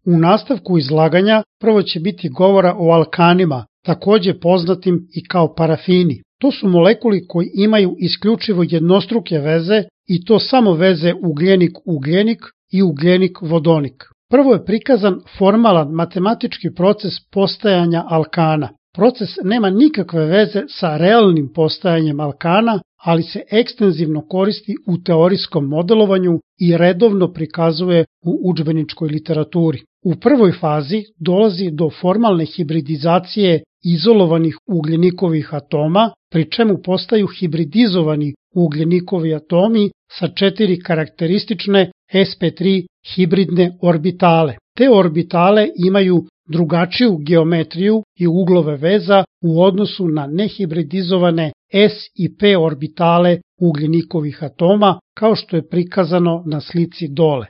U nastavku izlaganja prvo će biti govora o alkanima, takođe poznatim i kao parafini. To su molekuli koji imaju isključivo jednostruke veze i to samo veze ugljenik-ugljenik i ugljenik-vodonik. Prvo je prikazan formalan matematički proces postajanja alkana. Proces nema nikakve veze sa realnim postajanjem alkana, ali se ekstenzivno koristi u teorijskom modelovanju i redovno prikazuje u udžbeničkoj literaturi. U prvoj fazi dolazi do formalne hibridizacije izolovanih ugljenikovih atoma, pri čemu postaju hibridizovani ugljenikovi atomi sa 4 karakteristične sp3 hibridne orbitale. Te orbitale imaju drugačiju geometriju i uglove veza u odnosu na nehibridizovane s i p orbitale ugljenikovih atoma, kao što je prikazano na slici dole.